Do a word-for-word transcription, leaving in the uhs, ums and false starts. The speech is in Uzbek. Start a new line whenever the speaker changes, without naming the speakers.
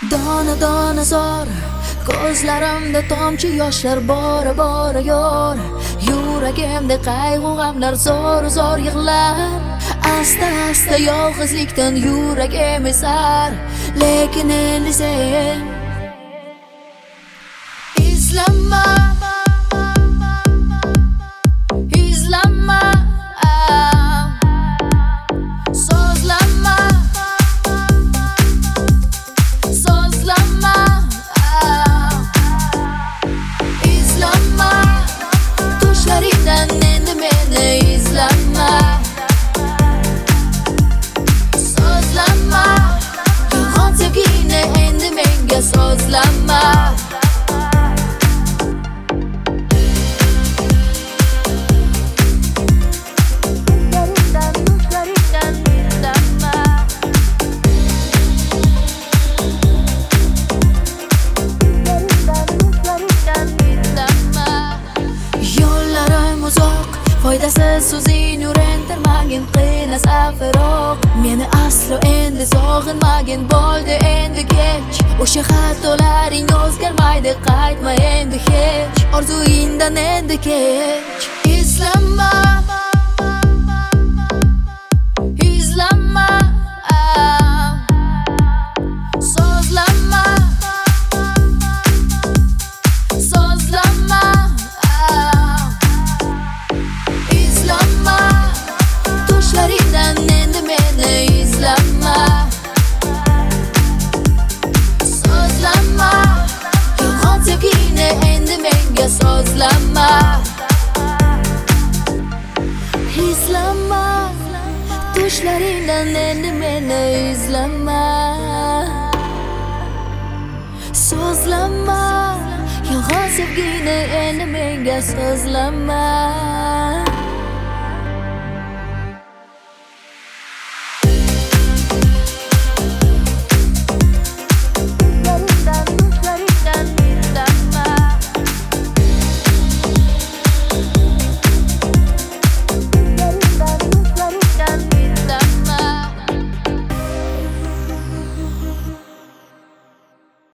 Dona dona zor ko'zlarimda tomchi yoshlar bora bora yor. Yuragimda qayg'u g'amlar zor zor yig'lar. Asta asta yolg'izlikdan yuragim esar. Lekin endi sen izlanma, izlanma, so'zlanma, so'zlanma, izlanma, tushlaringdan endi meni izlanma, so'zlanma, yolg'on sevgini endi menga so'zlanma. Foydasiz so'zing yurentirmagin qiyin safaroq. Meni aslo endi sog'inmagin, bo'ldi endi kech. O'sha xatolaring o'zgarmaydi, qaytma endi hech. Orzuingdan endi kech. Izlanma, izlanma, so'zlanma, so'zlanma, tushlaringdan endi meni izlanma, so'zlanma, yolg'on sevgini endi menga so'zlanma. Izlanma, tushlaringdan endi meni izlanma, so'zlanma, yolg'on sevgini endi menga so'zlanma.